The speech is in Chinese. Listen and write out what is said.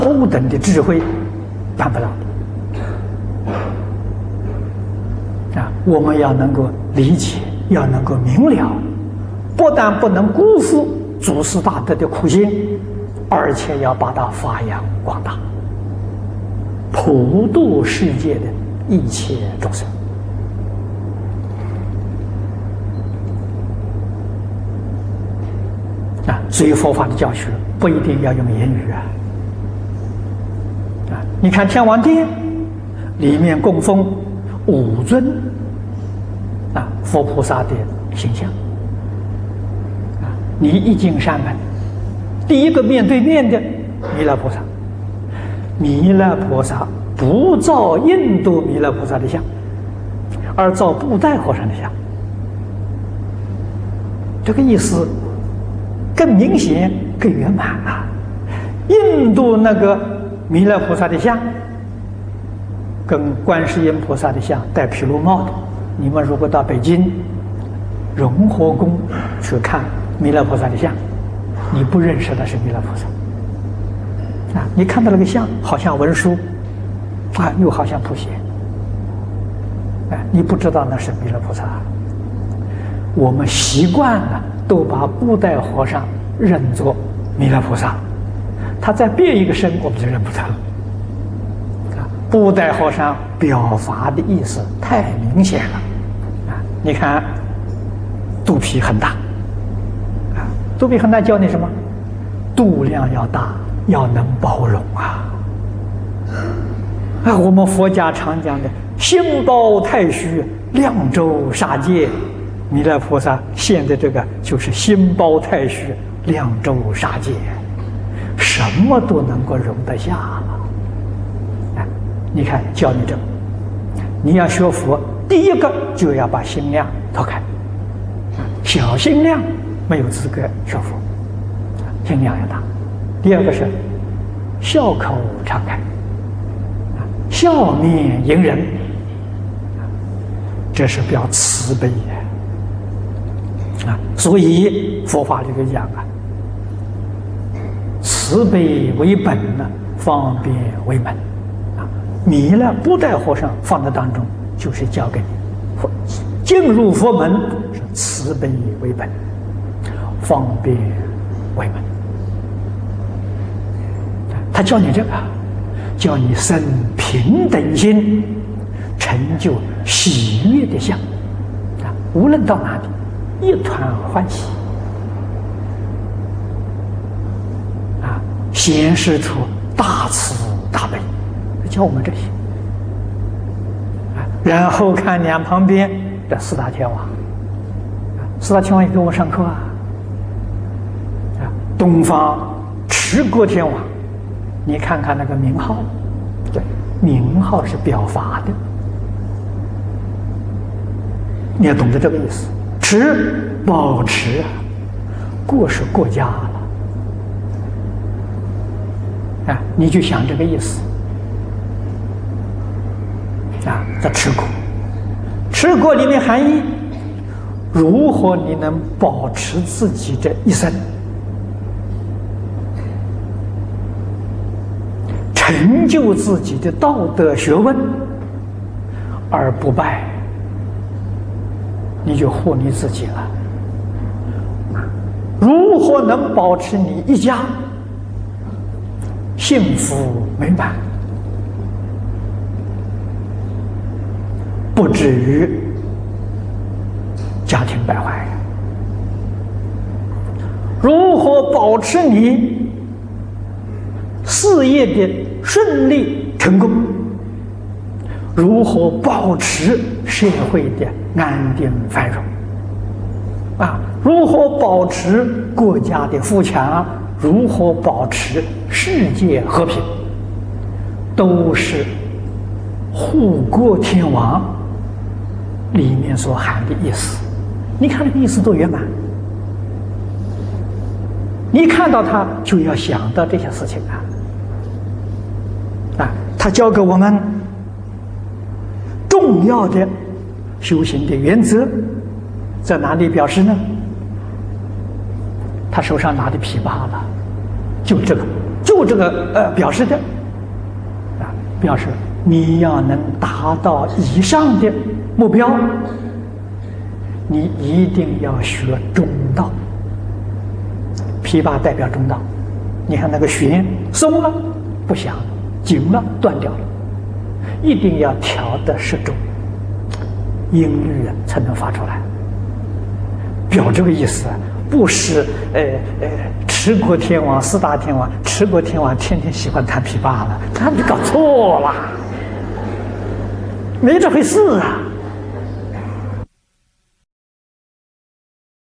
高等的智慧办不到的啊！我们要能够理解，要能够明了，不但不能辜负祖师大德的苦心，而且要把它发扬光大，普度世界的一切众生。所以佛法的教学不一定要用言语你看天王殿里面供奉5尊佛菩萨的形象你一进山门，第一个面对面的弥勒菩萨，弥勒菩萨不造印度弥勒菩萨的像，而造布袋和尚的像，这个意思更明显、更圆满啊！印度那个弥勒菩萨的像，跟观世音菩萨的像戴毗卢帽的。你们如果到北京融合宫去看弥勒菩萨的像，你不认识的是弥勒菩萨你看到那个像，好像文殊又好像普贤你不知道那是弥勒菩萨。我们习惯了。都把布袋和尚认作弥勒菩萨，他再变一个身，我们就认不得了。布袋和尚表法的意思太明显了你看，肚皮很大肚皮很大教你什么？度量要大，要能包容我们佛家常讲的心包太虚，量周杀戒。弥勒菩萨现在这个就是心包太虚，量周杀戒，什么都能够容得下了你看教你这个，你要学佛，第一个就要把心量脱开小心量没有资格学佛心量要大。第二个是笑口常开笑面迎人这是表慈悲所以佛法里头讲慈悲为本方便为门弥勒布袋和尚放在当中，就是教给你进入佛门是慈悲为本，方便为门。他教你这个，教你生平等心，成就喜悦的相无论到哪里一团欢喜显示出大慈大悲，教我们这些然后看两旁边的四大天王四大天王也给我上课东方持国天王，你看看那个名号，对，名号是表法的，你要懂得这个意思。持保持过是过家了你就想这个意思在持国，持国里面含义，如何你能保持自己这一生，成就自己的道德学问而不败，你就护你自己了。如何能保持你一家幸福美满，不至于家庭败坏？如何保持你事业的顺利成功？如何保持社会的安定繁荣？如何保持国家的富强？如何保持世界和平？都是护国天王里面所含的意思。你看这个意思多圆满！你看到它就要想到这些事情他教给我们重要的修行的原则在哪里表示呢？他手上拿的琵琶了，就这个，就度这个表示的表示你要能达到以上的目标，你一定要学中道。琵琶代表中道，你看那个弦松了不响，紧了断掉了，一定要调得适中，音律才能发出来。表这个意思，不是持国天王四大天王，持国天王天天喜欢弹琵琶了，他就搞错了，没这回事啊。